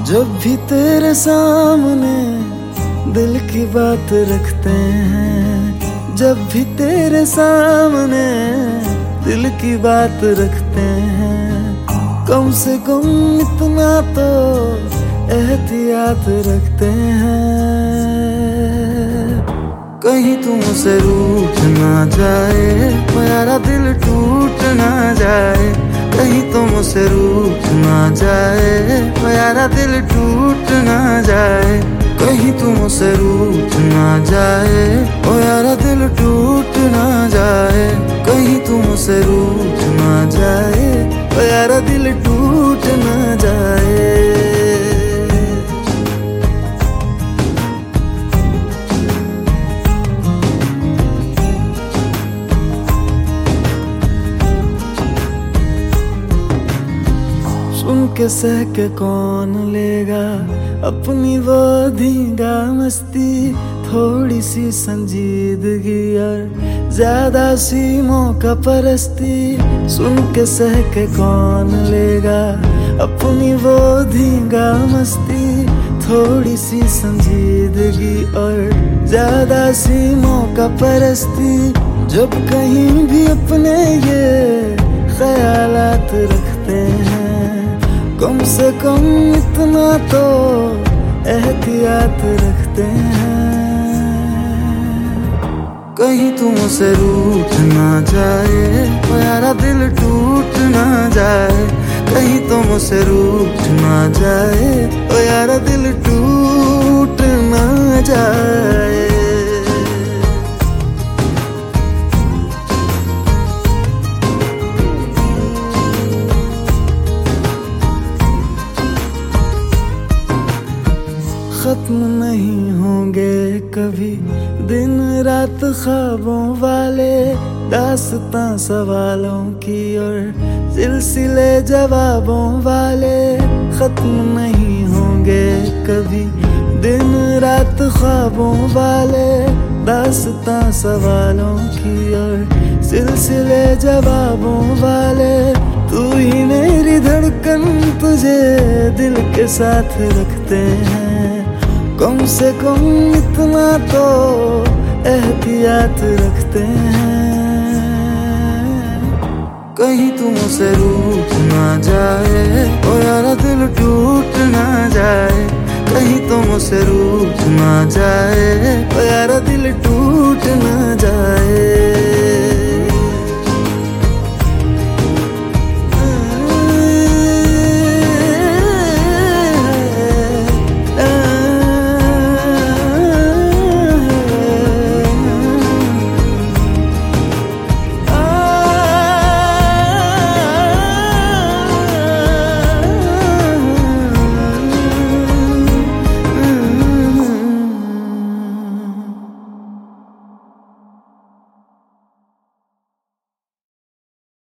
जब भी तेरे सामने दिल की बात रखते हैं, जब भी तेरे सामने दिल की बात रखते हैं, कम से कम इतना तो एहतियात रखते हैं। कहीं तुमसे रूठ ना जाए, मेरा दिल टूट ना जाए। कहीं तुमसे रूठ ना जाए, मेरा दिल टूट ना जाए। कहीं तुमसे रूठ ना जाए, मेरा दिल टूट ना जाए। कहीं तुमसे रूठ ना जाए, मेरा दिल टूट ना जाए। सुन के सह के कौन लेगा अपनी वो धींगा मस्ती, थोड़ी सी संजीदगी और ज्यादा सी मौका परस्ती। सुन के सह के कौन लेगा अपनी वो धींगा मस्ती, थोड़ी सी संजीदगी और ज्यादा सी मौका परस्ती। जब कहीं भी अपने ये ख्यालात रखते हैं, कम से कम इतना तो एहतियात रखते हैं। कहीं तुमसे रूठ ना जाए, मेरा दिल टूट ना जाए। कहीं तुमसे रूठ ना जाए, मेरा दिल टूट ना जाए। खत्म नहीं होंगे कभी दिन रात ख्वाबों वाले, दास्तां सवालों की और सिलसिले जवाबों वाले। खत्म नहीं होंगे कभी दिन रात ख्वाबों वाले, दास्तां सवालों की और सिलसिले जवाबों वाले। तू ही मेरी धड़कन, तुझे दिल के साथ रखते हैं, कम से कम इतना तो एहतियात रखते हैं। कहीं तुमसे रूठ ना जाए, मेरा दिल टूट ना जाए। कहीं तुमसे रूठ ना जाए, मेरा दिल टूट ना